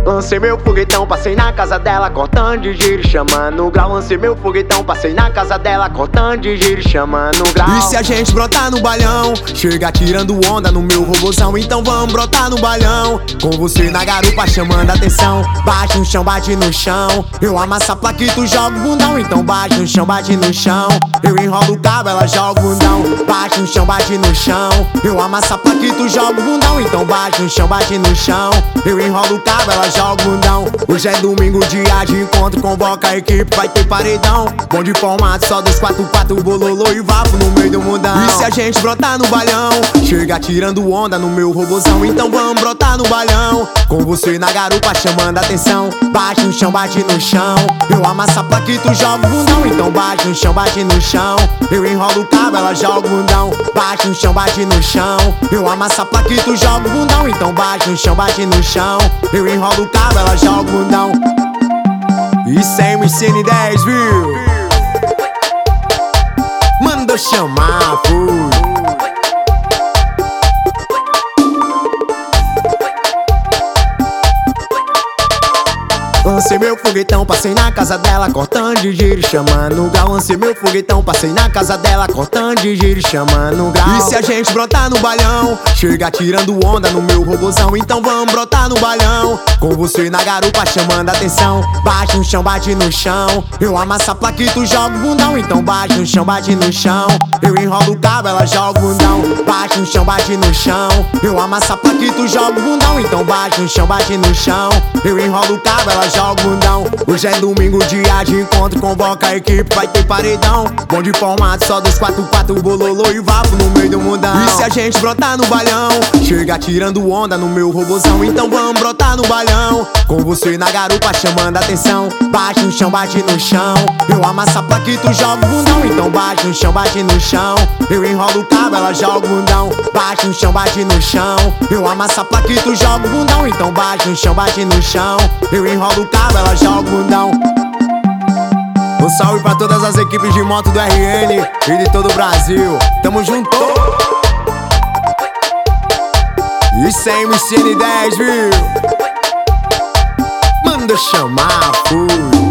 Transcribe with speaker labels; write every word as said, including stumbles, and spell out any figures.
Speaker 1: Lancei meu foguetão, passei na casa dela, cortando de giro e chamando o grau. Lancei meu foguetão, passei na casa dela, cortando de giro e chamando o grau.
Speaker 2: E se a gente brotar no balhão, chega tirando onda no meu robozão, então vamos brotar no balhão. Com você na garupa chamando atenção. Bate no chão, bate no chão. Eu amasso a placa e tu joga o bundão, então bate no chão, bate no chão. Eu enrolo o cabo, ela joga o bundão. Bate no chão, bate no chão. Eu amasso a placa e tu joga o bundão, então bate no chão, bate no chão. Eu enrolo o cabo, ela joga o bundão. Hoje é domingo, dia de encontro, convoca a equipe, vai ter paredão. Bom de formato, só dois, quatro, quatro, bololô e vapo no meio do mundão. E se a gente brotar no balhão, chega tirando onda no meu robozão, então vamos brotar no balhão. Com você na garupa chamando atenção. Bate no chão, bate no chão. Eu amasso a placa e tu joga o bundão, então bate no chão, bate no chão. Eu enrolo o cabo, ela joga o bundão. Bate no chão, bate no chão. Eu amasso a placa e tu joga o bundão, então bate no chão, bate no chão. Eu enrolo o cabo, ela joga o bundão. Isso é M C N dez, viu? Mandou chamar, fui. Lancei meu foguetão, passei na casa dela, cortando de giro e chamando o grau. Lancei meu foguetão, passei na casa dela, cortando de giro e chamando o grau. E se a gente brotar no balhão, chega tirando onda no meu robozão, então vamos brotar no balhão. Com você na garupa chamando atenção. Bate no chão, bate no chão. Eu amasso a placa e tu joga o bundão, então bate no chão, bate no chão. Eu enrolo o cabo, ela joga o bundão. Bate no chão, bate no chão. Eu amasso a placa e tu joga o bundão, então bate no chão, bate no chão. Eu enrolo o cabo, ela joga o bundão. Hoje é domingo, dia de encontro, convoca a equipe, vai ter paredão. Bom de formato, só dois, quatro, quatro, bololô e vapo no meio do mundão. E se a gente brotar no balhão, chega tirando onda no meu robozão, então vamos brotar no balhão. Com você na garupa chamando atenção. Bate no chão, bate no chão. Eu amasso a placa e tu joga o bundão, então bate no chão, bate no chão. Eu enrolo o cabo, ela joga o bundão. Bate no chão, bate no chão. Eu amasso a placa e tu joga o bundão, então bate no chão, bate no chão. Eu enrolo o cabo, ela joga o bundão. Um salve pra todas as equipes de moto do R N e de todo o Brasil. Tamo junto. Isso é M C N dez, viu? Manda chamar, fui.